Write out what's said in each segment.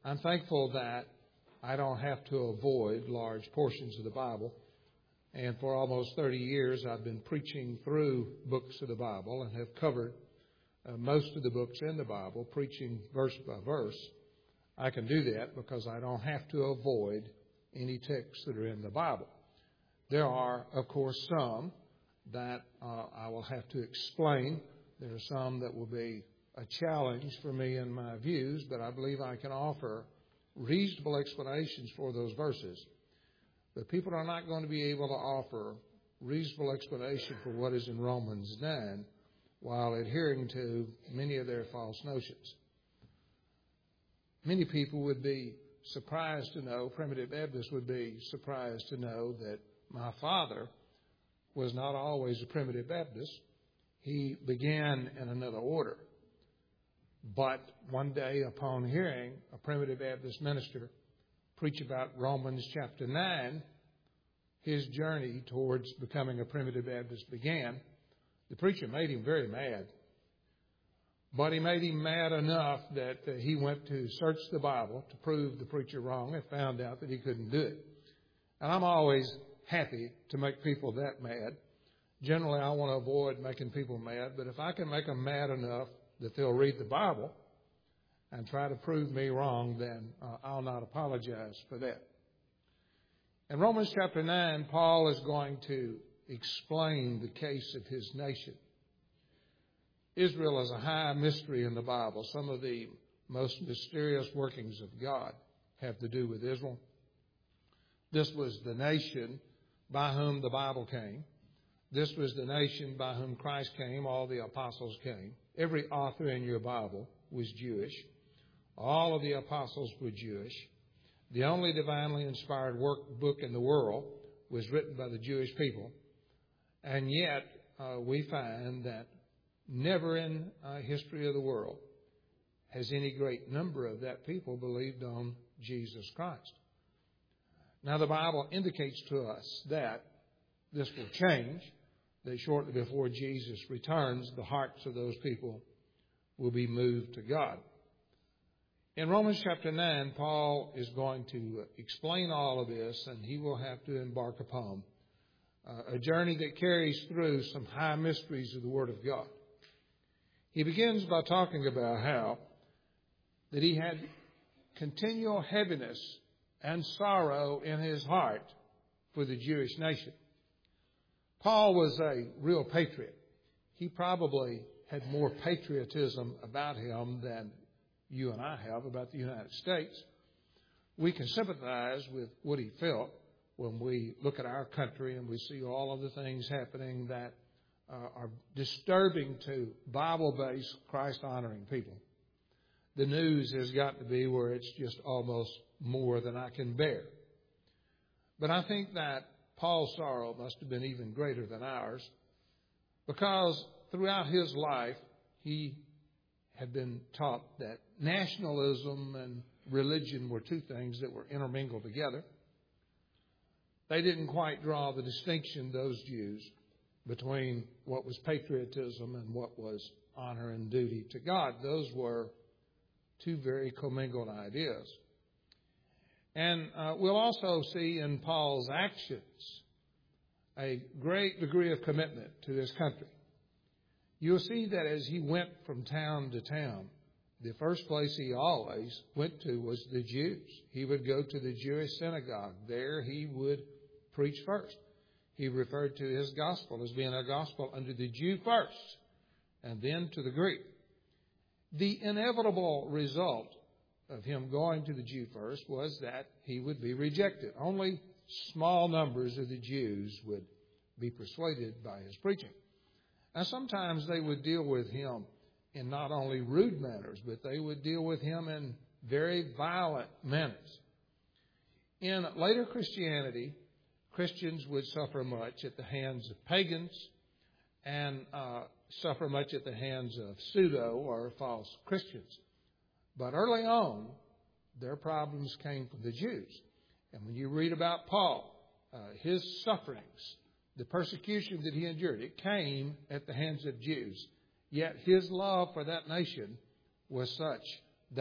I'm thankful that I don't have to avoid large portions of the Bible. And for almost 30 years, I've been preaching through books of the Bible and have covered most of the books in the Bible, preaching verse by verse. I can do that because I don't have to avoid any texts that are in the Bible. There are, of course, some that I will have to explain. There are some that will be a challenge for me in my views, but I believe I can offer reasonable explanations for those verses. But people are not going to be able to offer reasonable explanation for what is in Romans 9 while adhering to many of their false notions. Many people would be surprised to know, Primitive Baptists would be surprised to know that my father was not always a Primitive Baptist. He began in another order. But one day, upon hearing a Primitive Baptist minister preach about Romans chapter 9, his journey towards becoming a Primitive Baptist began. The preacher made him very mad. But he made him mad enough that he went to search the Bible to prove the preacher wrong and found out that he couldn't do it. And I'm always happy to make people that mad. Generally, I want to avoid making people mad, but if I can make them mad enough that they'll read the Bible and try to prove me wrong, then I'll not apologize for that. In Romans chapter 9, Paul is going to explain the case of his nation. Israel is a high mystery in the Bible. Some of the most mysterious workings of God have to do with Israel. This was the nation by whom the Bible came. This was the nation by whom Christ came. All the apostles came. Every author in your Bible was Jewish. All of the apostles were Jewish. The only divinely inspired book in the world was written by the Jewish people. And yet, we find that never in history of the world has any great number of that people believed on Jesus Christ. Now, the Bible indicates to us that this will change, that shortly before Jesus returns, the hearts of those people will be moved to God. In Romans chapter 9, Paul is going to explain all of this, and he will have to embark upon a journey that carries through some high mysteries of the Word of God. He begins by talking about how that he had continual heaviness and sorrow in his heart for the Jewish nation. Paul was a real patriot. He probably had more patriotism about him than you and I have about the United States. We can sympathize with what he felt when we look at our country and we see all of the things happening that are disturbing to Bible-based, Christ-honoring people. The news has got to be where it's just almost more than I can bear. But I think that Paul's sorrow must have been even greater than ours, because throughout his life he had been taught that nationalism and religion were two things that were intermingled together. They didn't quite draw the distinction, those Jews, between what was patriotism and what was honor and duty to God. Those were two very commingled ideas. And we'll also see in Paul's actions a great degree of commitment to this country. You'll see that as he went from town to town, the first place he always went to was the Jews. He would go to the Jewish synagogue. There he would preach first. He referred to his gospel as being a gospel unto the Jew first, and then to the Greek. The inevitable result of him going to the Jew first was that he would be rejected. Only small numbers of the Jews would be persuaded by his preaching. And sometimes they would deal with him in not only rude manners, but they would deal with him in very violent manners. In later Christianity, Christians would suffer much at the hands of pagans and suffer much at the hands of pseudo or false Christians. But early on, their problems came from the Jews. And when you read about Paul, his sufferings, the persecution that he endured, it came at the hands of Jews. Yet his love for that nation was such that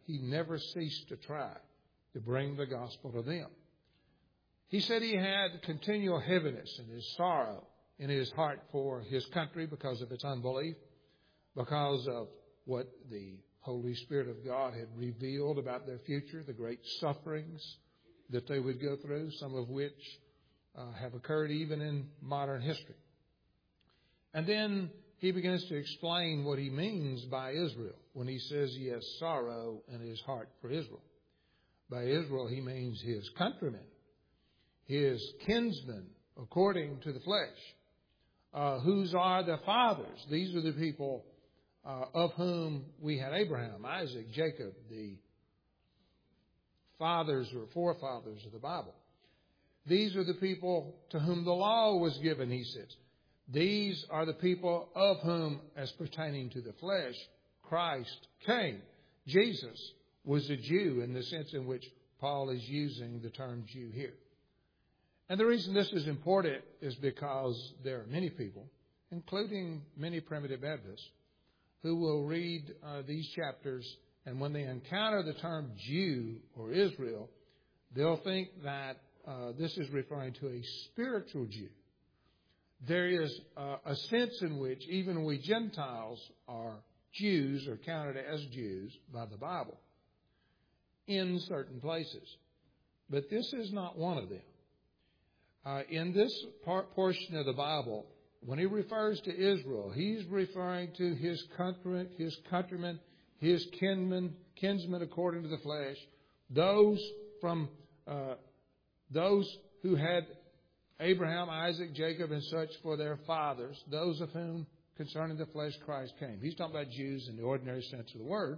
he never ceased to try to bring the gospel to them. He said he had continual heaviness in his sorrow in his heart for his country because of its unbelief, because of what the Holy Spirit of God had revealed about their future, the great sufferings that they would go through, some of which have occurred even in modern history. And then he begins to explain what he means by Israel when he says he has sorrow in his heart for Israel. By Israel, he means his countrymen, his kinsmen, according to the flesh, whose are the fathers. These are the people of whom we had Abraham, Isaac, Jacob, the fathers or forefathers of the Bible. These are the people to whom the law was given, he says. These are the people of whom, as pertaining to the flesh, Christ came. Jesus was a Jew in the sense in which Paul is using the term Jew here. And the reason this is important is because there are many people, including many Primitive Baptists, who will read these chapters, and when they encounter the term Jew or Israel, they'll think that this is referring to a spiritual Jew. There is a sense in which even we Gentiles are Jews or counted as Jews by the Bible in certain places. But this is not one of them. In this portion of the Bible, when he refers to Israel, he's referring to his countrymen, his kinsmen according to the flesh, those who had Abraham, Isaac, Jacob, and such for their fathers, those of whom concerning the flesh Christ came. He's talking about Jews in the ordinary sense of the word.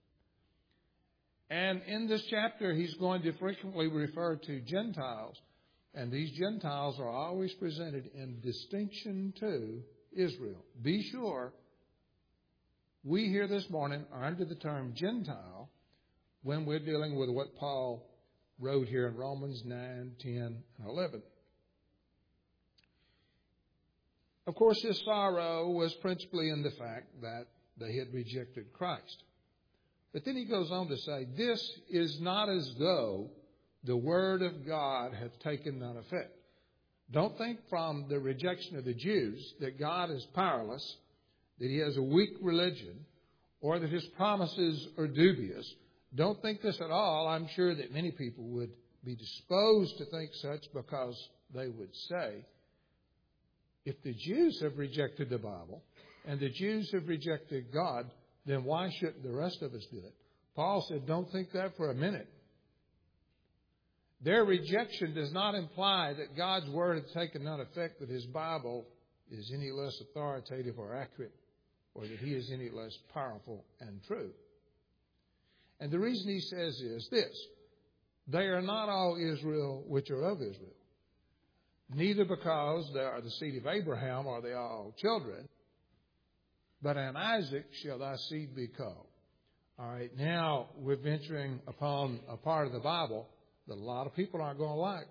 And in this chapter, he's going to frequently refer to Gentiles. And these Gentiles are always presented in distinction to Israel. Be sure we here this morning are under the term Gentile when we're dealing with what Paul wrote here in Romans 9, 10, and 11. Of course, his sorrow was principally in the fact that they had rejected Christ. But then he goes on to say, this is not as though the word of God hath taken none effect. Don't think from the rejection of the Jews that God is powerless, that he has a weak religion, or that his promises are dubious. Don't think this at all. I'm sure that many people would be disposed to think such because they would say, if the Jews have rejected the Bible and the Jews have rejected God, then why shouldn't the rest of us do it? Paul said, don't think that for a minute. Their rejection does not imply that God's word has taken none effect, that his Bible is any less authoritative or accurate, or that he is any less powerful and true. And the reason he says is this: they are not all Israel which are of Israel. Neither because they are the seed of Abraham are they all children, but in Isaac shall thy seed be called. All right, now we're venturing upon a part of the Bible that a lot of people aren't going to like.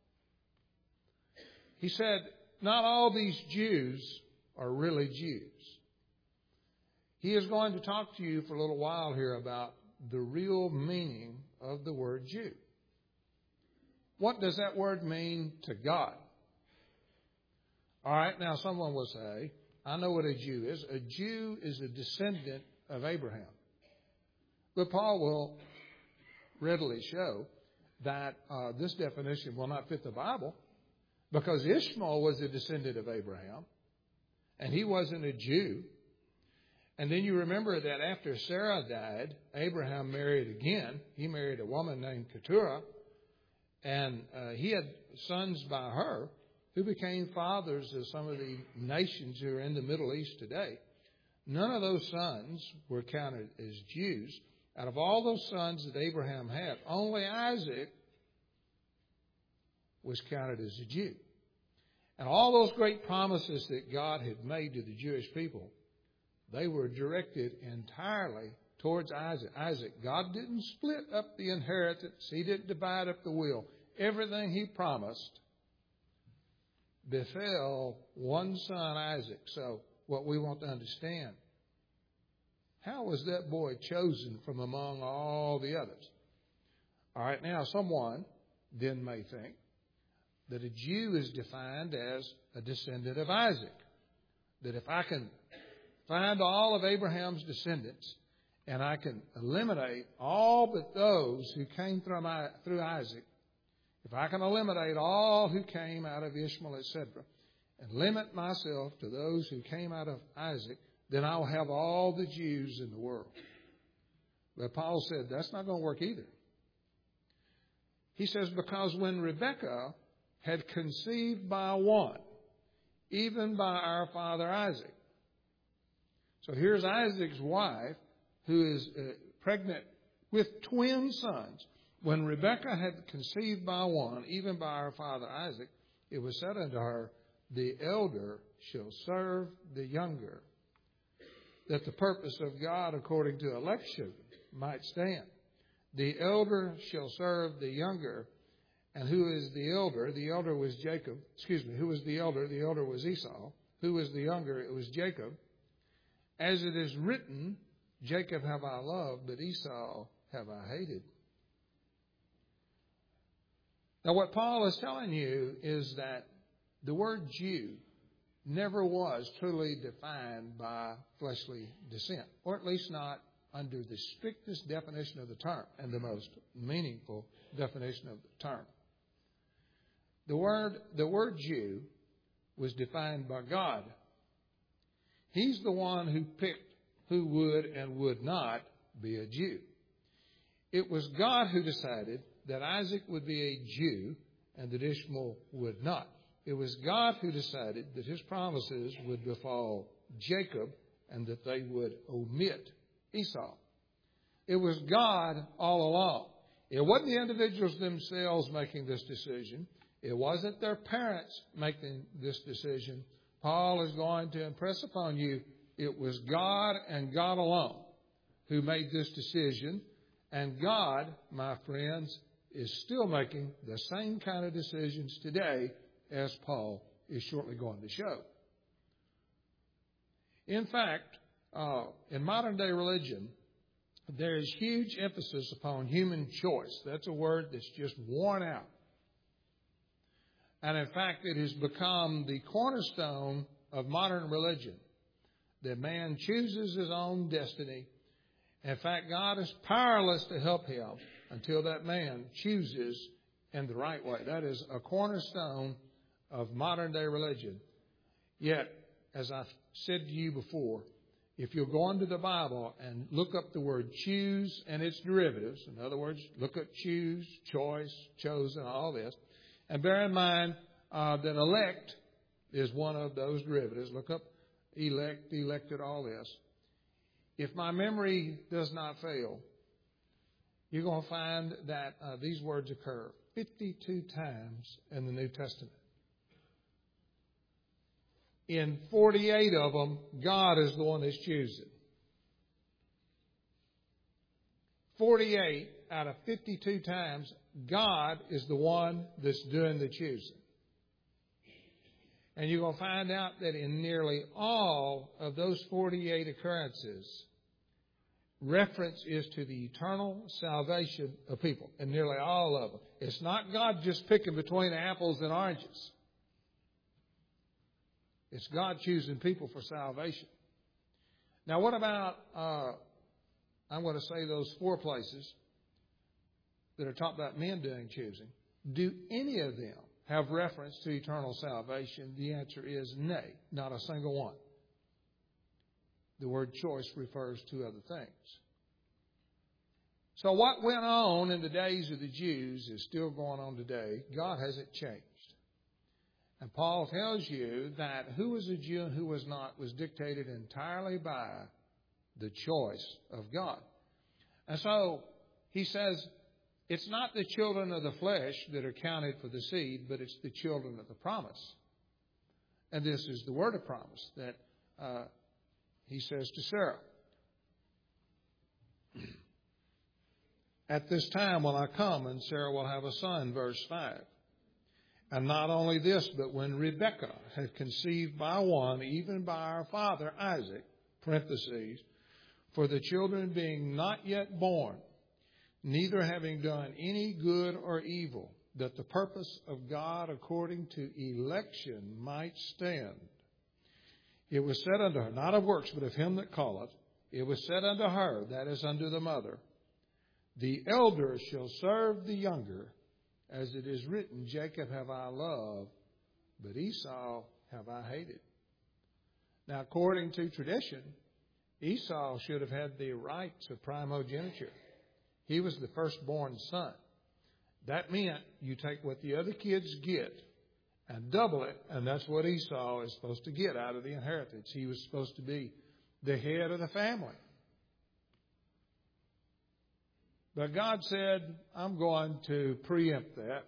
He said, not all these Jews are really Jews. He is going to talk to you for a little while here about the real meaning of the word Jew. What does that word mean to God? All right, now someone will say, I know what a Jew is. A Jew is a descendant of Abraham. But Paul will readily show that this definition will not fit the Bible, because Ishmael was a descendant of Abraham, and he wasn't a Jew. And then you remember that after Sarah died, Abraham married again. He married a woman named Keturah, and he had sons by her who became fathers of some of the nations who are in the Middle East today. None of those sons were counted as Jews. Out of all those sons that Abraham had, only Isaac was counted as a Jew. And all those great promises that God had made to the Jewish people, they were directed entirely towards Isaac. God didn't split up the inheritance. He didn't divide up the will. Everything he promised befell one son, Isaac. So what we want to understand, How was that boy chosen from among all the others? All right, now someone then may think that a Jew is defined as a descendant of Isaac. That if I can find all of Abraham's descendants and I can eliminate all but those who came through Isaac, if I can eliminate all who came out of Ishmael, etc., and limit myself to those who came out of Isaac, then I'll have all the Jews in the world. But Paul said that's not going to work either. He says, because when Rebekah had conceived by one, even by our father Isaac. So here's Isaac's wife who is pregnant with twin sons. When Rebekah had conceived by one, even by our father Isaac, it was said unto her, the elder shall serve the younger, that the purpose of God according to election might stand. The elder shall serve the younger. And who is the elder? The elder was Jacob. Who was the elder? The elder was Esau. Who was the younger? It was Jacob. As it is written, Jacob have I loved, but Esau have I hated. Now what Paul is telling you is that the word Jew never was truly defined by fleshly descent, or at least not under the strictest definition of the term and the most meaningful definition of the term. The word Jew was defined by God. He's the one who picked who would and would not be a Jew. It was God who decided that Isaac would be a Jew and that Ishmael would not. It was God who decided that his promises would befall Jacob and that they would omit Esau. It was God all along. It wasn't the individuals themselves making this decision. It wasn't their parents making this decision. Paul is going to impress upon you, it was God and God alone who made this decision. And God, my friends, is still making the same kind of decisions today as Paul is shortly going to show. In fact, in modern day religion, there is huge emphasis upon human choice. That's a word that's just worn out. And in fact, it has become the cornerstone of modern religion, that man chooses his own destiny. In fact, God is powerless to help him until that man chooses in the right way. That is a cornerstone of modern day religion. Yet, as I've said to you before, if you'll go into the Bible and look up the word choose and its derivatives, in other words, look up choose, choice, chosen, all this, and bear in mind that elect is one of those derivatives. Look up elect, elected, all this. If my memory does not fail, you're going to find that these words occur 52 times in the New Testament. In 48 of them, God is the one that's choosing. 48 out of 52 times, God is the one that's doing the choosing. And you're going to find out that in nearly all of those 48 occurrences, reference is to the eternal salvation of people. In nearly all of them. It's not God just picking between apples and oranges. It's God choosing people for salvation. Now what about, I'm going to say those 4 places that are talking about men doing choosing. Do any of them have reference to eternal salvation? The answer is nay, not a single one. The word choice refers to other things. So what went on in the days of the Jews is still going on today. God hasn't changed. And Paul tells you that who was a Jew and who was not was dictated entirely by the choice of God. And so he says, it's not the children of the flesh that are counted for the seed, but it's the children of the promise. And this is the word of promise that he says to Sarah. At this time will I come, and Sarah will have a son, verse 5. And not only this, but when Rebekah had conceived by one, even by our father Isaac, parentheses, For the children being not yet born, neither having done any good or evil, that the purpose of God according to election might stand. It was said unto her, not of works, but of him that calleth, it was said unto her, that is unto the mother, the elder shall serve the younger, as it is written, Jacob have I loved, but Esau have I hated. Now, according to tradition, Esau should have had the rights of primogeniture. He was the firstborn son. That meant you take what the other kids get and double it, and that's what Esau is supposed to get out of the inheritance. He was supposed to be the head of the family. But God said, I'm going to preempt that.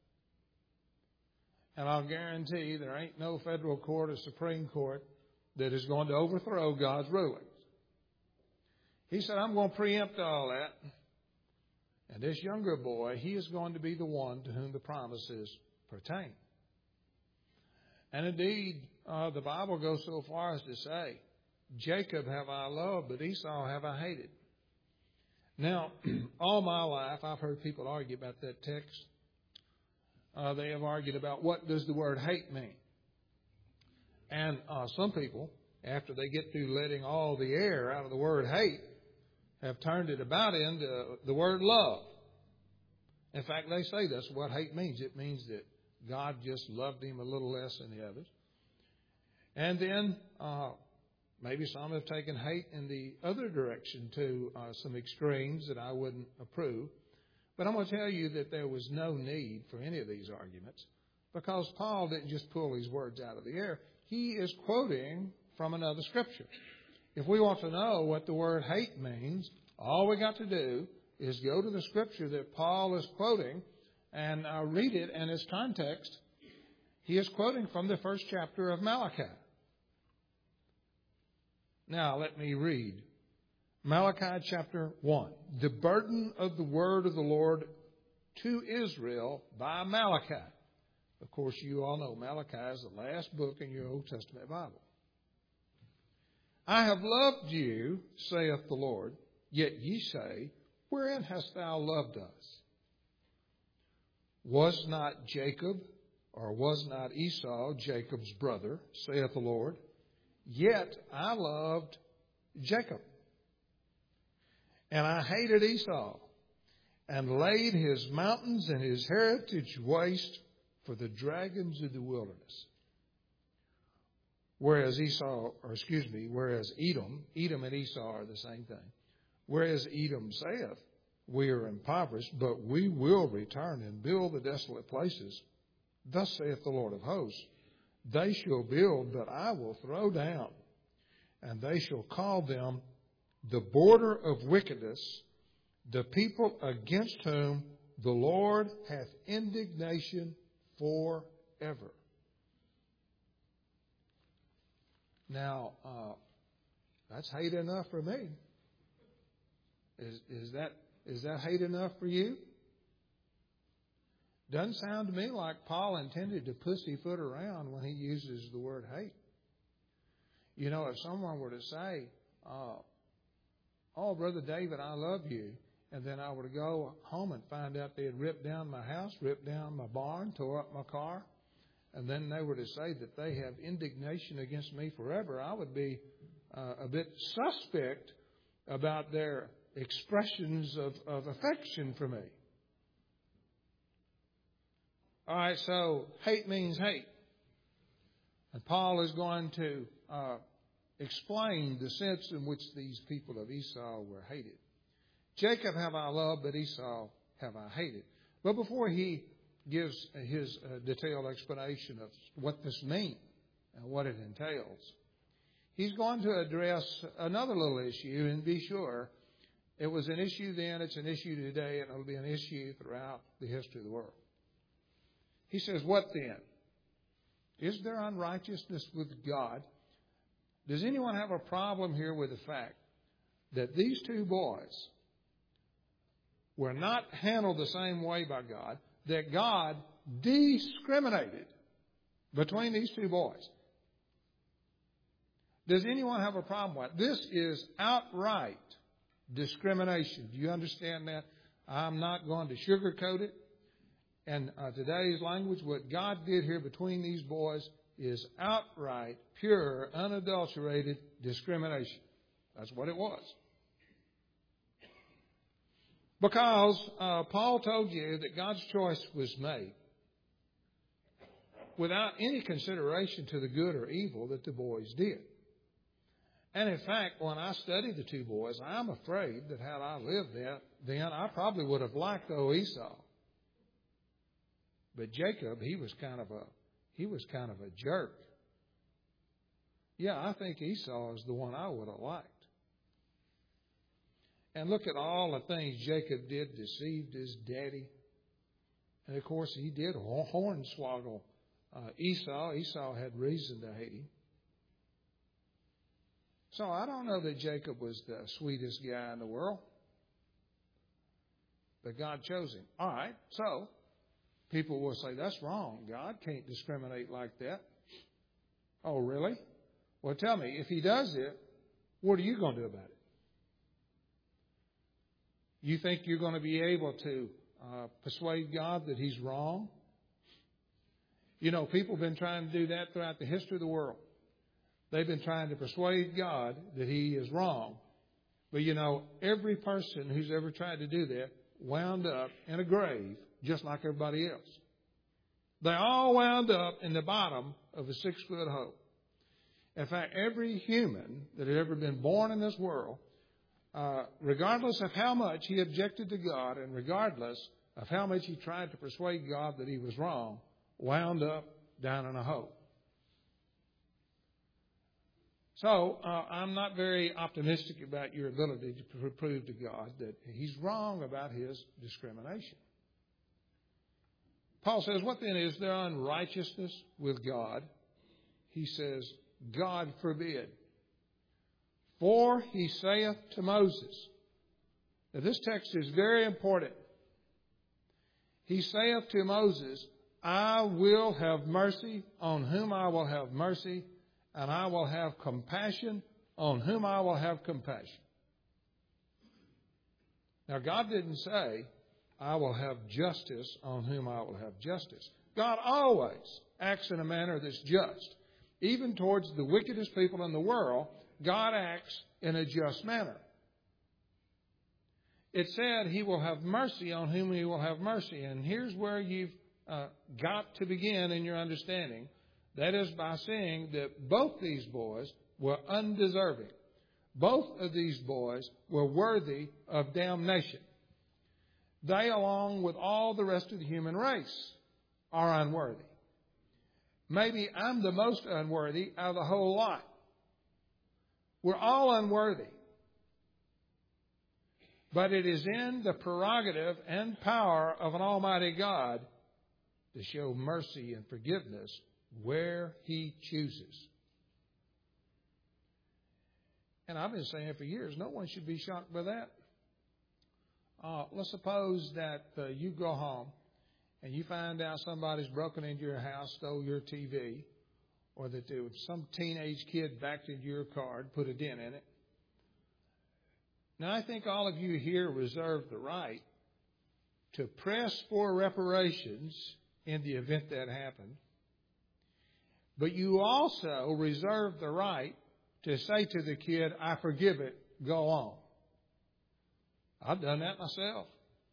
And I'll guarantee there ain't no federal court or Supreme Court that is going to overthrow God's rulings. He said, I'm going to preempt all that. And this younger boy, he is going to be the one to whom the promises pertain. And indeed, the Bible goes so far as to say, Jacob have I loved, but Esau have I hated. Now, all my life, I've heard people argue about that text. They have argued about what does the word hate mean. And some people, after they get through letting all the air out of the word hate, have turned it about into the word love. In fact, they say that's what hate means. It means that God just loved him a little less than the others. And then maybe some have taken hate in the other direction to some extremes that I wouldn't approve. But I'm going to tell you that there was no need for any of these arguments because Paul didn't just pull these words out of the air. He is quoting from another scripture. If we want to know what the word hate means, all we got to do is go to the scripture that Paul is quoting and read it in its context. He is quoting from the first chapter of Malachi. Now, let me read. Malachi chapter 1. The burden of the word of the Lord to Israel by Malachi. Of course, you all know Malachi is the last book in your Old Testament Bible. I have loved you, saith the Lord, yet ye say, wherein hast thou loved us? Was not Jacob, or was not Esau Jacob's brother, saith the Lord? Yet I loved Jacob. And I hated Esau, and laid his mountains and his heritage waste for the dragons of the wilderness. Whereas Edom and Esau are the same thing. Whereas Edom saith, we are impoverished, but we will return and build the desolate places. Thus saith the Lord of hosts, they shall build, but I will throw down, and they shall call them the border of wickedness, the people against whom the Lord hath indignation forever. Now, that's hate enough for me. Is that hate enough for you? Doesn't sound to me like Paul intended to pussyfoot around when he uses the word hate. You know, if someone were to say, oh, Brother David, I love you, and then I were to go home and find out they had ripped down my house, ripped down my barn, tore up my car, and then they were to say that they have indignation against me forever, I would be a bit suspect about their expressions of affection for me. All right, so hate means hate. And Paul is going to explain the sense in which these people of Esau were hated. Jacob have I loved, but Esau have I hated. But before he gives his detailed explanation of what this means and what it entails, he's going to address another little issue, and be sure it was an issue then, it's an issue today, and it'll be an issue throughout the history of the world. He says, what then? Is there unrighteousness with God? Does anyone have a problem here with the fact that these two boys were not handled the same way by God, that God discriminated between these two boys? Does anyone have a problem with it? This is outright discrimination. Do you understand that? I'm not going to sugarcoat it. And today's language, what God did here between these boys is outright, pure, unadulterated discrimination. That's what it was. Because Paul told you that God's choice was made without any consideration to the good or evil that the boys did. And in fact, when I studied the two boys, I'm afraid that had I lived then, I probably would have liked old Esau. But Jacob, he was kind of a jerk. Yeah, I think Esau is the one I would have liked. And look at all the things Jacob did, deceived his daddy. And of course, he did hornswoggle Esau. Esau had reason to hate him. So I don't know that Jacob was the sweetest guy in the world. But God chose him. All right, so people will say, that's wrong. God can't discriminate like that. Oh, really? Well, tell me, if he does it, what are you going to do about it? You think you're going to be able to persuade God that he's wrong? You know, people have been trying to do that throughout the history of the world. They've been trying to persuade God that he is wrong. But, you know, every person who's ever tried to do that wound up in a grave just like everybody else. They all wound up in the bottom of a 6-foot hole. In fact, every human that had ever been born in this world, regardless of how much he objected to God and regardless of how much he tried to persuade God that he was wrong, wound up down in a hole. So I'm not very optimistic about your ability to prove to God that he's wrong about his discrimination. Paul says, what then is there unrighteousness with God? He says, God forbid. For he saith to Moses. Now this text is very important. He saith to Moses, I will have mercy on whom I will have mercy, and I will have compassion on whom I will have compassion. Now God didn't say, I will have justice on whom I will have justice. God always acts in a manner that's just. Even towards the wickedest people in the world, God acts in a just manner. It said he will have mercy on whom he will have mercy. And here's where you've got to begin in your understanding. That is by seeing that both these boys were undeserving. Both of these boys were worthy of damnation. They, along with all the rest of the human race, are unworthy. Maybe I'm the most unworthy out of the whole lot. We're all unworthy. But it is in the prerogative and power of an almighty God to show mercy and forgiveness where he chooses. And I've been saying for years, no one should be shocked by that. Let's suppose that you go home and you find out somebody's broken into your house, stole your TV, or that there was some teenage kid backed into your car and put a dent in it. Now, I think all of you here reserve the right to press for reparations in the event that happened. But you also reserve the right to say to the kid, I forgive it, go on. I've done that myself.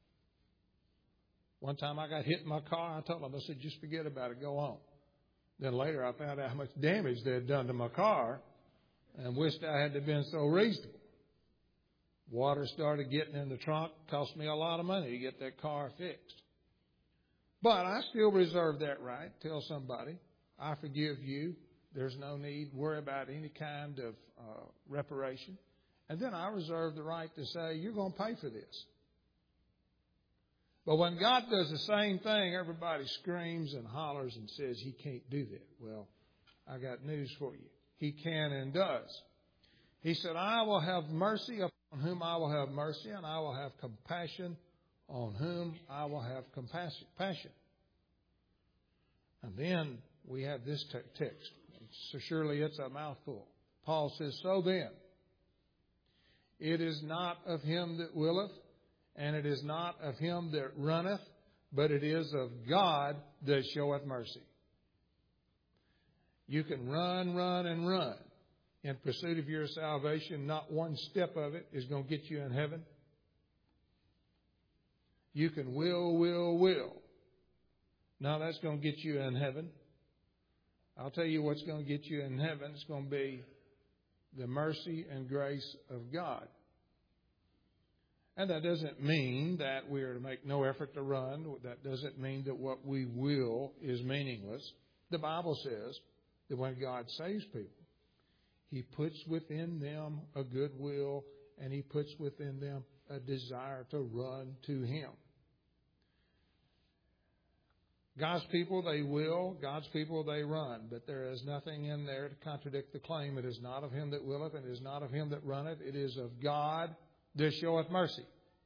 One time I got hit in my car. I told them, I said, just forget about it, go on. Then later I found out how much damage they had done to my car and wished I hadn't been so reasonable. Water started getting in the trunk. Cost me a lot of money to get that car fixed. But I still reserve that right. Tell somebody, I forgive you. There's no need to worry about any kind of reparation. And then I reserve the right to say, you're going to pay for this. But when God does the same thing, everybody screams and hollers and says he can't do that. Well, I got news for you. He can and does. He said, I will have mercy upon whom I will have mercy, and I will have compassion on whom I will have compassion. And then we have this text. So surely it's a mouthful. Paul says, so then, it is not of him that willeth, and it is not of him that runneth, but it is of God that showeth mercy. You can run, run, and run in pursuit of your salvation. Not one step of it is going to get you in heaven. You can will. Now that's going to get you in heaven. I'll tell you what's going to get you in heaven. It's going to be the mercy and grace of God. And that doesn't mean that we are to make no effort to run. That doesn't mean that what we will is meaningless. The Bible says that when God saves people, He puts within them a good will, and He puts within them a desire to run to Him. God's people, they will. God's people, they run. But there is nothing in there to contradict the claim. It is not of him that willeth, and it is not of him that runneth. It is of God that showeth mercy.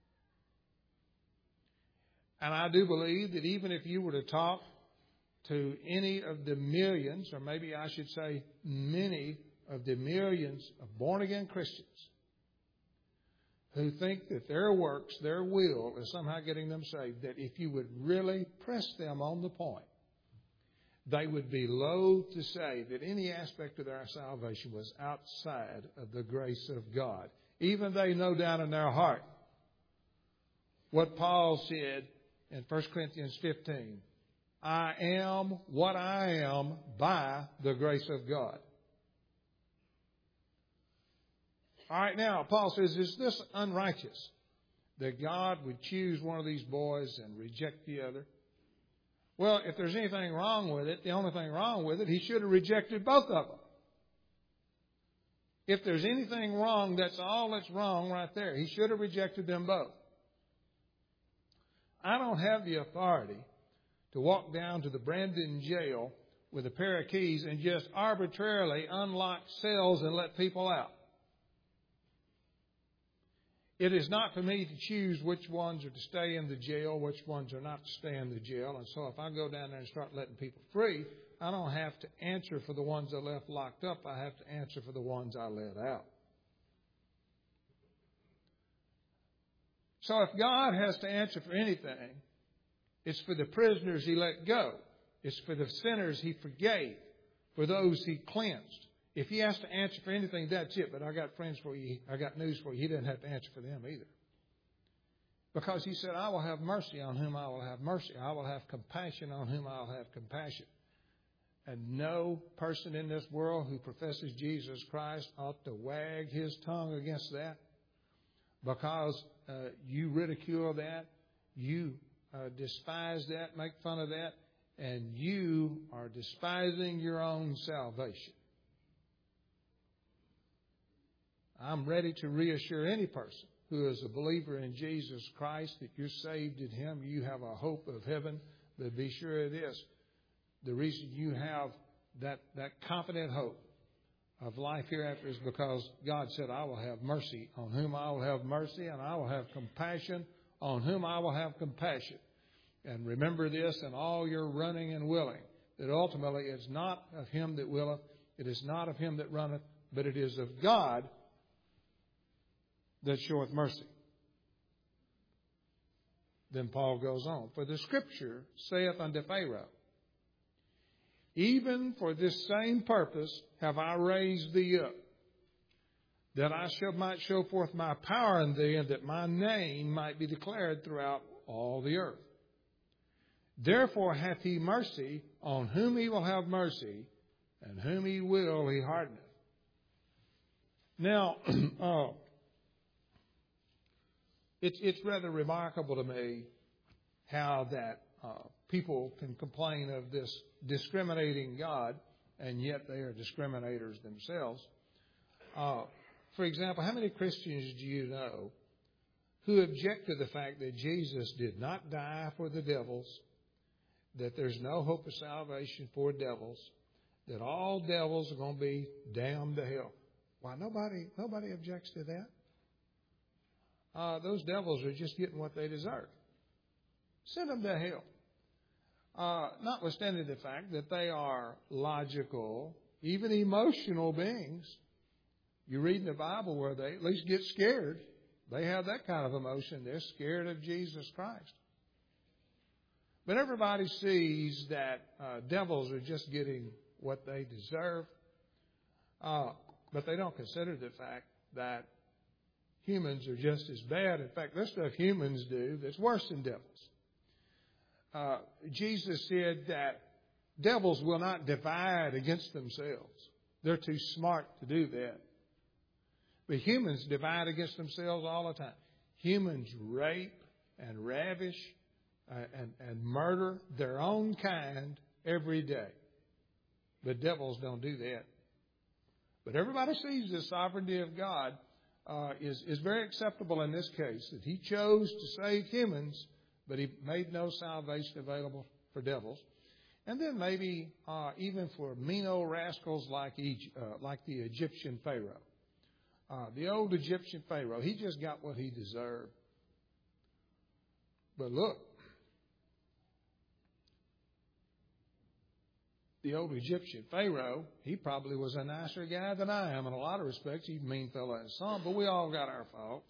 And I do believe that even if you were to talk to any of the millions, or maybe I should say many of the millions of born-again Christians who think that their works, their will, is somehow getting them saved, that if you would really press them on the point, they would be loath to say that any aspect of their salvation was outside of the grace of God. Even they know down in their heart what Paul said in 1 Corinthians 15, I am what I am by the grace of God. All right, now, Paul says, is this unrighteous that God would choose one of these boys and reject the other? Well, if there's anything wrong with it, the only thing wrong with it, He should have rejected both of them. If there's anything wrong, that's all that's wrong right there. He should have rejected them both. I don't have the authority to walk down to the Brandon jail with a pair of keys and just arbitrarily unlock cells and let people out. It is not for me to choose which ones are to stay in the jail, which ones are not to stay in the jail. And so if I go down there and start letting people free, I don't have to answer for the ones I left locked up. I have to answer for the ones I let out. So if God has to answer for anything, it's for the prisoners He let go. It's for the sinners He forgave, for those He cleansed. If He has to answer for anything, that's it. But I got friends for you. I got news for you. He doesn't have to answer for them either. Because He said, I will have mercy on whom I will have mercy. I will have compassion on whom I will have compassion. And no person in this world who professes Jesus Christ ought to wag his tongue against that. Because you ridicule that, you despise that, make fun of that, and you are despising your own salvation. I'm ready to reassure any person who is a believer in Jesus Christ that you're saved in Him. You have a hope of heaven. But be sure of this. The reason you have that confident hope of life hereafter is because God said, I will have mercy on whom I will have mercy, and I will have compassion on whom I will have compassion. And remember this in all your running and willing, that ultimately it's not of him that willeth, it is not of him that runneth, but it is of God that showeth mercy. Then Paul goes on, for the Scripture saith unto Pharaoh, even for this same purpose have I raised thee up, that I might show forth my power in thee, and that my name might be declared throughout all the earth. Therefore hath He mercy on whom He will have mercy, and whom He will He hardeneth. Now, it's rather remarkable to me how that people can complain of this discriminating God, and yet they are discriminators themselves. For example, how many Christians do you know who object to the fact that Jesus did not die for the devils, that there's no hope of salvation for devils, that all devils are going to be damned to hell? Why, nobody objects to that. Those devils are just getting what they deserve. Send them to hell. Notwithstanding the fact that they are logical, even emotional beings, You read in the Bible where they at least get scared. They have that kind of emotion. They're scared of Jesus Christ. But everybody sees that devils are just getting what they deserve. But they don't consider the fact that humans are just as bad. In fact, there's stuff humans do that's worse than devils. Jesus said that devils will not divide against themselves. They're too smart to do that. But humans divide against themselves all the time. Humans rape and ravish and murder their own kind every day. But devils don't do that. But everybody sees the sovereignty of God is very acceptable in this case, that He chose to save humans, but He made no salvation available for devils. And then maybe even for mean old rascals like the Egyptian Pharaoh. The old Egyptian Pharaoh, he just got what he deserved. But look, the old Egyptian Pharaoh, he probably was a nicer guy than I am in a lot of respects. He's a mean fellow and some, but we all got our faults.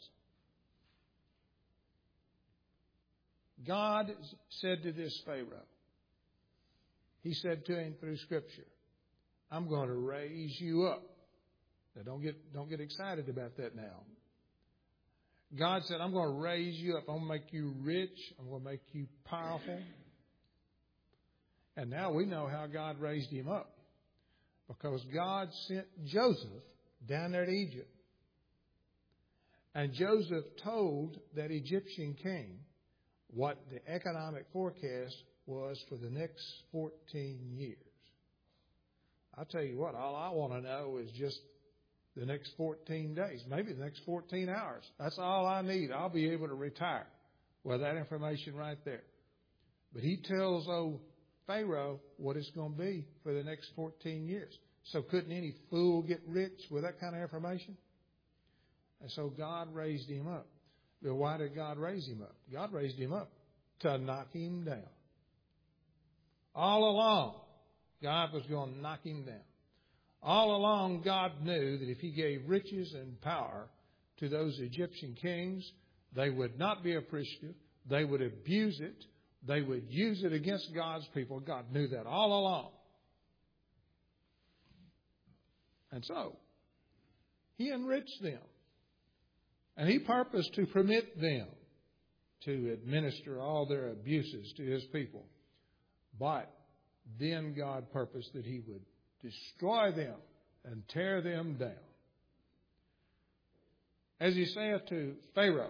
God said to this Pharaoh, He said to him through Scripture, I'm going to raise you up. Now, don't get excited about that now. God said, I'm going to raise you up. I'm going to make you rich. I'm going to make you powerful. And now we know how God raised him up. Because God sent Joseph down there to Egypt. And Joseph told that Egyptian king what the economic forecast was for the next 14 years. I'll tell you what, all I want to know is just the next 14 days, maybe the next 14 hours. That's all I need. I'll be able to retire with that information right there. But he tells old Pharaoh what it's going to be for the next 14 years. So couldn't any fool get rich with that kind of information? And so God raised him up. But why did God raise him up? God raised him up to knock him down. All along, God was going to knock him down. All along, God knew that if He gave riches and power to those Egyptian kings, they would not be appreciative. They would abuse it. They would use it against God's people. God knew that all along. And so, He enriched them. And He purposed to permit them to administer all their abuses to His people. But then God purposed that He would destroy them and tear them down. As He said to Pharaoh,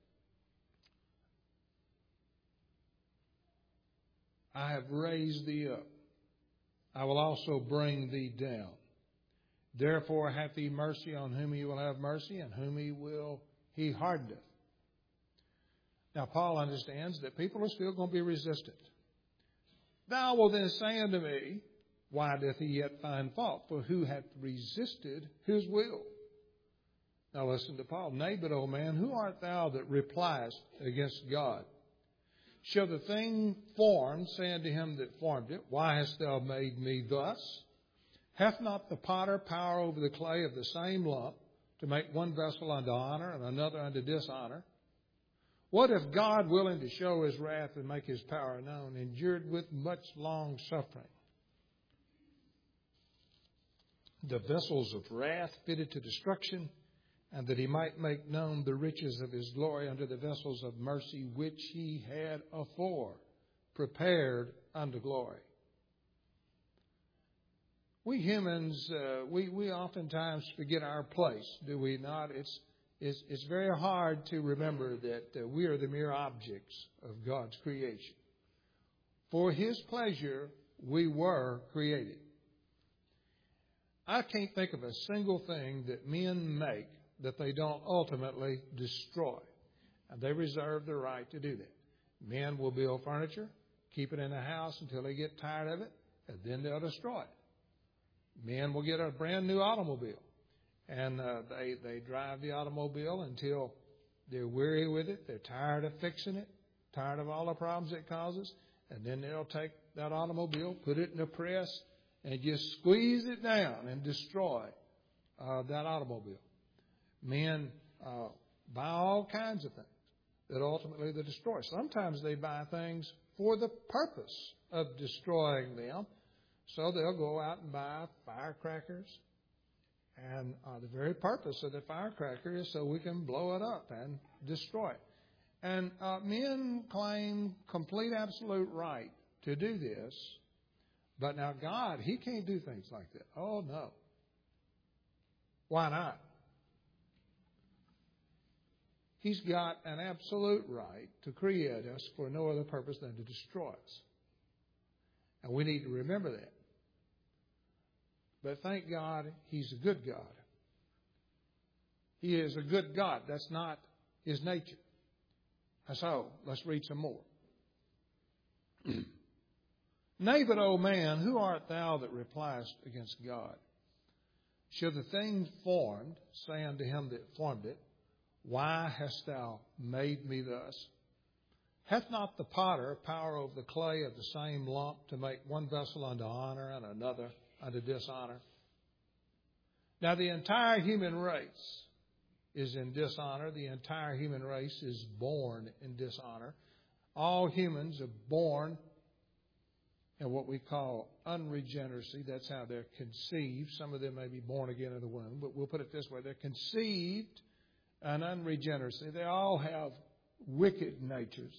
I have raised thee up. I will also bring thee down. Therefore hath He mercy on whom He will have mercy, and whom He hardeneth. Now Paul understands that people are still going to be resistant. Thou wilt then say unto me, why doth he yet find fault? For who hath resisted His will? Now listen to Paul. Nay, but, O man, who art thou that repliest against God? Shall the thing formed say unto him that formed it, why hast thou made me thus? Hath not the potter power over the clay of the same lump, to make one vessel unto honor and another unto dishonor? What if God, willing to show His wrath and make His power known, endured with much long suffering the vessels of wrath fitted to destruction, and that He might make known the riches of His glory unto the vessels of mercy which He had afore prepared unto glory? We humans, we oftentimes forget our place, do we not? It's very hard to remember that we are the mere objects of God's creation. For His pleasure we were created. I can't think of a single thing that men make that they don't ultimately destroy. And they reserve the right to do that. Men will build furniture, keep it in the house until they get tired of it, and then they'll destroy it. Men will get a brand new automobile, and they drive the automobile until they're weary with it, they're tired of fixing it, tired of all the problems it causes, and then they'll take that automobile, put it in a press, and just squeeze it down and destroy that automobile. Men buy all kinds of things that ultimately they destroy. Sometimes they buy things for the purpose of destroying them. So they'll go out and buy firecrackers. And the very purpose of the firecracker is so we can blow it up and destroy it. And men claim complete absolute right to do this. But now God, He can't do things like that. Oh, no. Why not? He's got an absolute right to create us for no other purpose than to destroy us. And we need to remember that. But thank God, He's a good God. He is a good God. That's not His nature. So, let's read some more. Nay, but, O man, who art thou that repliest against God? Shall the thing formed say unto him that formed it, Why hast thou made me thus? Hath not the potter power over the clay of the same lump to make one vessel unto honor and another unto dishonor? Now the entire human race is in dishonor. The entire human race is born in dishonor. All humans are born in what we call unregeneracy. That's how they're conceived. Some of them may be born again in the womb, but we'll put it this way. They're conceived in unregeneracy. They all have wicked natures.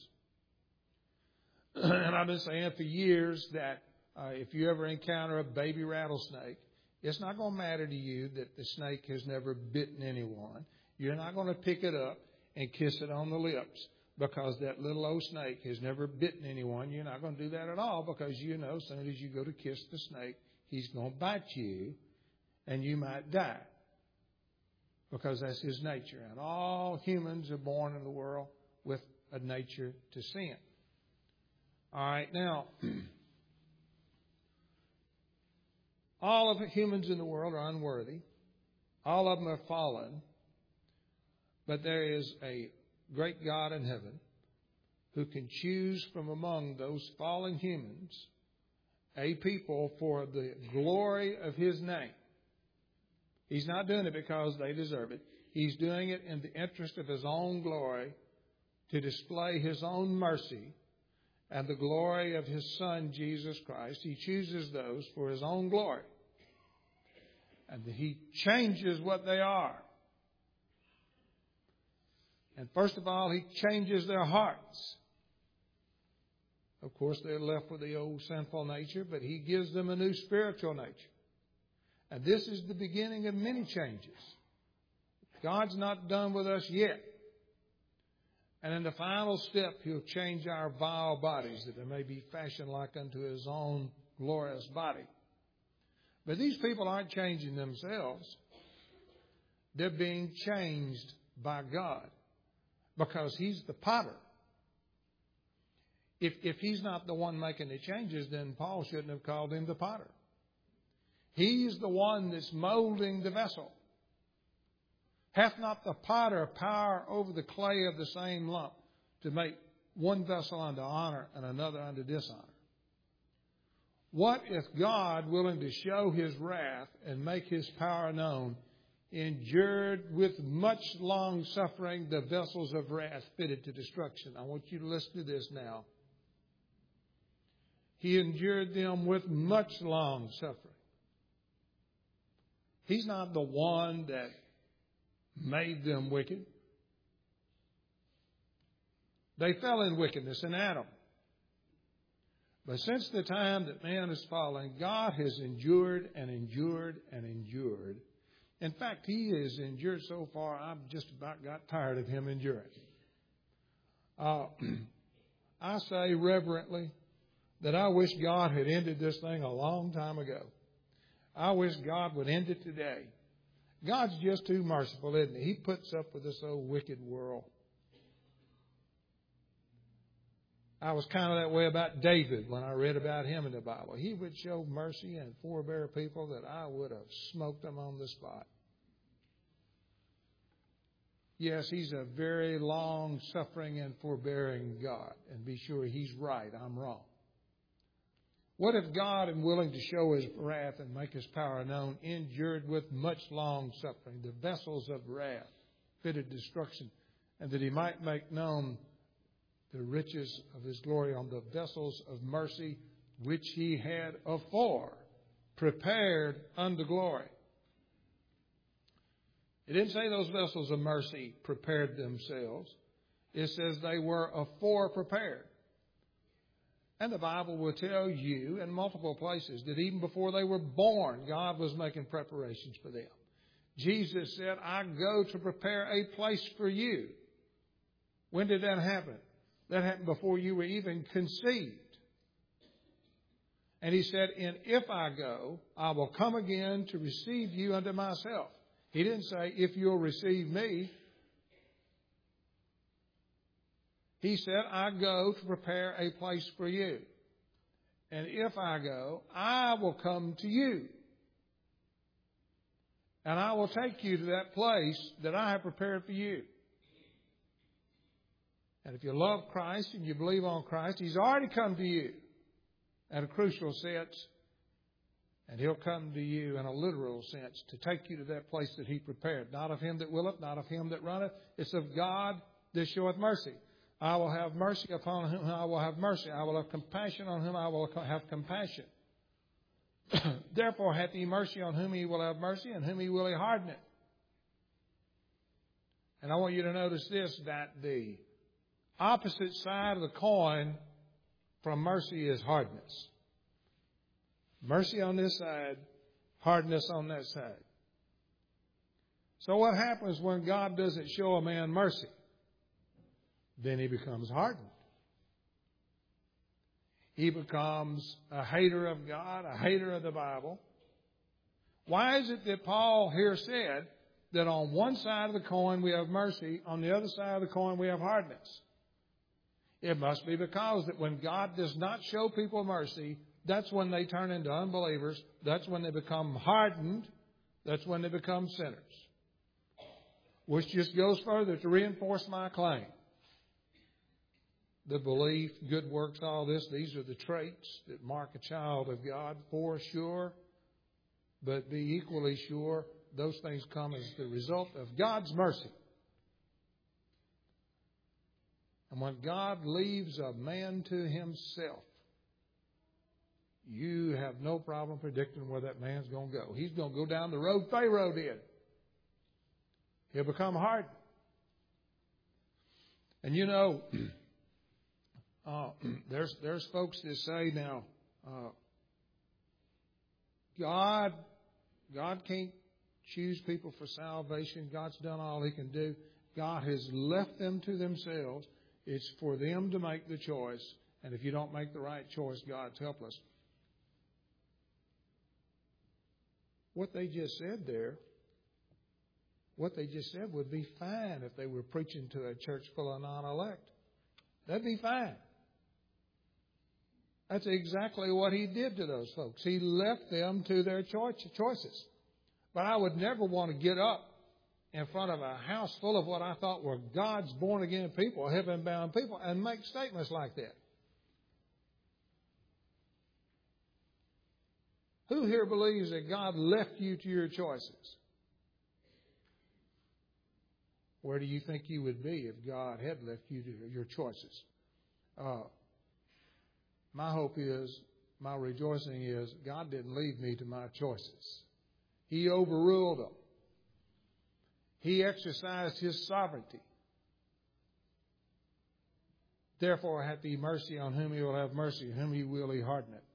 And I've been saying for years that if you ever encounter a baby rattlesnake, it's not going to matter to you that the snake has never bitten anyone. You're not going to pick it up and kiss it on the lips because that little old snake has never bitten anyone. You're not going to do that at all because you know as soon as you go to kiss the snake, he's going to bite you and you might die because that's his nature. And all humans are born in the world with a nature to sin. All right, now, all of the humans in the world are unworthy. All of them are fallen. But there is a great God in heaven who can choose from among those fallen humans a people for the glory of His name. He's not doing it because they deserve it. He's doing it in the interest of His own glory to display His own mercy and the glory of His Son, Jesus Christ. He chooses those for His own glory. And He changes what they are. And first of all, He changes their hearts. Of course, they're left with the old sinful nature, but He gives them a new spiritual nature. And this is the beginning of many changes. God's not done with us yet. And in the final step, He'll change our vile bodies that they may be fashioned like unto His own glorious body. But these people aren't changing themselves. They're being changed by God because He's the potter. If He's not the one making the changes, then Paul shouldn't have called Him the potter. He's the one that's molding the vessel. Hath not the potter power over the clay of the same lump to make one vessel unto honor and another unto dishonor? What if God, willing to show His wrath and make His power known, endured with much long suffering the vessels of wrath fitted to destruction? I want you to listen to this now. He endured them with much long suffering. He's not the one that made them wicked. They fell in wickedness in Adam. But since the time that man has fallen, God has endured and endured and endured. In fact, He has endured so far, I've just about got tired of Him enduring. I say reverently that I wish God had ended this thing a long time ago. I wish God would end it today. God's just too merciful, isn't He? He puts up with this old wicked world. I was kind of that way about David when I read about him in the Bible. He would show mercy and forbear people that I would have smoked them on the spot. Yes, He's a very long-suffering and forbearing God. And be sure He's right, I'm wrong. What if God, in willing to show His wrath and make His power known, endured with much long suffering the vessels of wrath, fitted destruction, and that He might make known the riches of His glory on the vessels of mercy, which He had afore prepared unto glory? It didn't say those vessels of mercy prepared themselves. It says they were afore prepared. And the Bible will tell you in multiple places that even before they were born, God was making preparations for them. Jesus said, I go to prepare a place for you. When did that happen? That happened before you were even conceived. And He said, and if I go, I will come again to receive you unto myself. He didn't say, if you'll receive me. He said, I go to prepare a place for you. And if I go, I will come to you. And I will take you to that place that I have prepared for you. And if you love Christ and you believe on Christ, He's already come to you at a crucial sense. And He'll come to you in a literal sense to take you to that place that He prepared. Not of him that willeth, not of him that runneth. It's of God that showeth mercy. I will have mercy upon whom I will have mercy. I will have compassion on whom I will have compassion. Therefore hath He mercy on whom He will have mercy, and whom He will harden it. And I want you to notice this, that the opposite side of the coin from mercy is hardness. Mercy on this side, hardness on that side. So what happens when God doesn't show a man mercy? Then he becomes hardened. He becomes a hater of God, a hater of the Bible. Why is it that Paul here said that on one side of the coin we have mercy, on the other side of the coin we have hardness? It must be because that when God does not show people mercy, that's when they turn into unbelievers. That's when they become hardened. That's when they become sinners. Which just goes further to reinforce my claim. The belief, good works, all this, these are the traits that mark a child of God for sure. But be equally sure, those things come as the result of God's mercy. And when God leaves a man to himself, you have no problem predicting where that man's going to go. He's going to go down the road Pharaoh did. He'll become hardened. And you know, there's folks that say now, God can't choose people for salvation. God's done all He can do. God has left them to themselves. It's for them to make the choice. And if you don't make the right choice, God's helpless. What they just said there, what they just said would be fine if they were preaching to a church full of non-elect. That'd be fine. That's exactly what He did to those folks. He left them to their choices. But I would never want to get up in front of a house full of what I thought were God's born-again people, heaven-bound people, and make statements like that. Who here believes that God left you to your choices? Where do you think you would be if God had left you to your choices? My hope is, my rejoicing is, God didn't leave me to my choices. He overruled them. He exercised His sovereignty. Therefore hath He mercy on whom He will have mercy, whom He will harden it.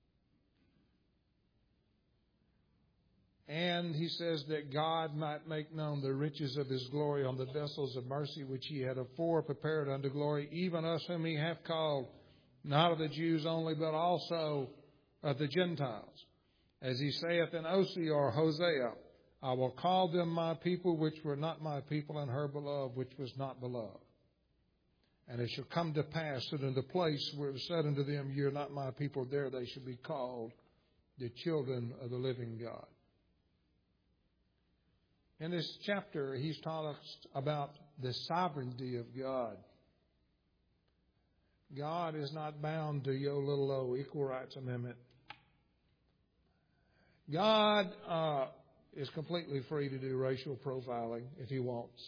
And He says that God might make known the riches of His glory on the vessels of mercy which He had afore prepared unto glory, even us whom He hath called, not of the Jews only, but also of the Gentiles. As He saith in Osee or Hosea, I will call them my people which were not my people, and her beloved which was not beloved. And it shall come to pass that in the place where it was said unto them, Ye are not my people, there they shall be called the children of the living God. In this chapter, he's taught us about the sovereignty of God. God is not bound to your little old Equal Rights Amendment. God is completely free to do racial profiling if He wants.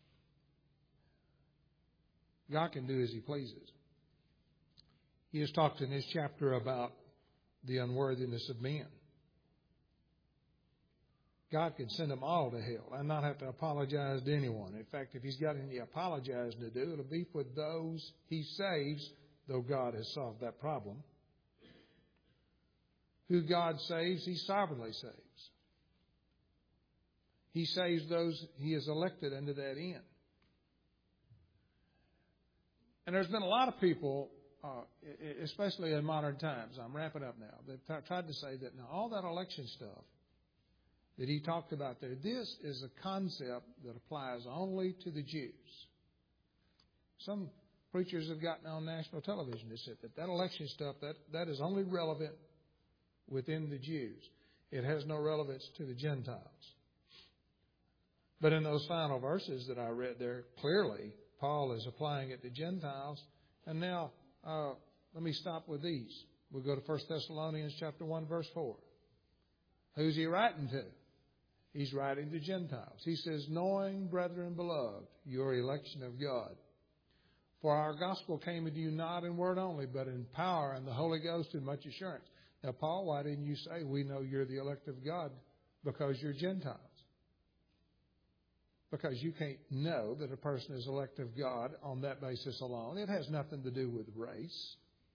God can do as He pleases. He has talked in this chapter about the unworthiness of men. God can send them all to hell and not have to apologize to anyone. In fact, if He's got any apologizing to do, it'll be for those He saves, though God has solved that problem. Who God saves, He sovereignly saves. He saves those He has elected unto that end. And there's been a lot of people, especially in modern times, I'm wrapping up now, they've tried to say that now all that election stuff that he talked about there, this is a concept that applies only to the Jews. Some preachers have gotten on national television and said that election stuff, that is only relevant within the Jews. It has no relevance to the Gentiles. But in those final verses that I read there, clearly Paul is applying it to Gentiles. And now, let me stop with these. We'll go to 1 Thessalonians chapter 1, verse 4. Who's he writing to? He's writing to Gentiles. He says, knowing, brethren beloved, your election of God. For our gospel came unto you not in word only, but in power and the Holy Ghost and much assurance. Now, Paul, why didn't you say we know you're the elect of God? Because you're Gentiles. Because you can't know that a person is elect of God on that basis alone. It has nothing to do with race.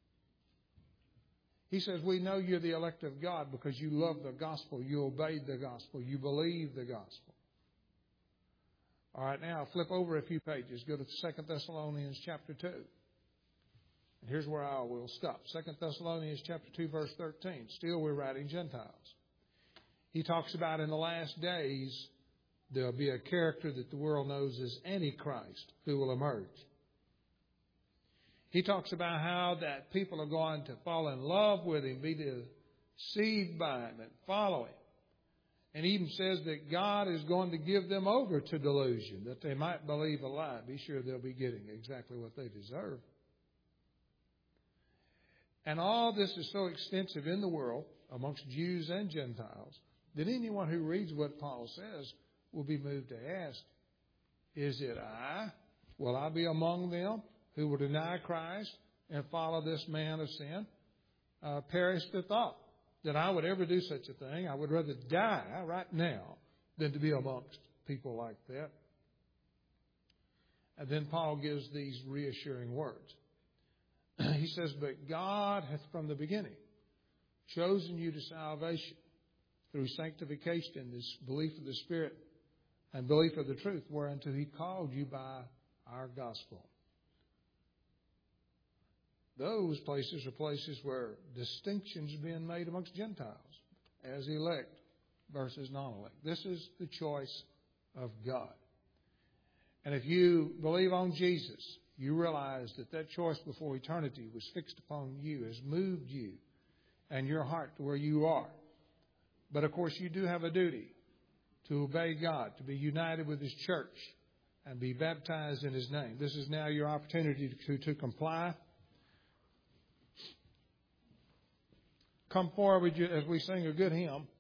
He says, we know you're the elect of God because you love the gospel, you obeyed the gospel, you believe the gospel. All right, now flip over a few pages. Go to 2 Thessalonians chapter 2. And here's where I will stop. 2 Thessalonians chapter 2, verse 13. Still we're writing Gentiles. He talks about in the last days there'll be a character that the world knows as Antichrist who will emerge. He talks about how that people are going to fall in love with him, be deceived by him, and follow him. And he even says that God is going to give them over to delusion, that they might believe a lie. Be sure they'll be getting exactly what they deserve. And all this is so extensive in the world, amongst Jews and Gentiles, that anyone who reads what Paul says will be moved to ask, is it I? Will I be among them who will deny Christ and follow this man of sin? Perish the thought that I would ever do such a thing. I would rather die right now than to be amongst people like that. And then Paul gives these reassuring words. He says, but God hath from the beginning chosen you to salvation through sanctification, this belief of the Spirit and belief of the truth, whereunto He called you by our gospel. Those places are places where distinctions are being made amongst Gentiles as elect versus non-elect. This is the choice of God. And if you believe on Jesus, you realize that that choice before eternity was fixed upon you, has moved you and your heart to where you are. But of course, you do have a duty to obey God, to be united with His church and be baptized in His name. This is now your opportunity to comply. Come forward as we sing a good hymn.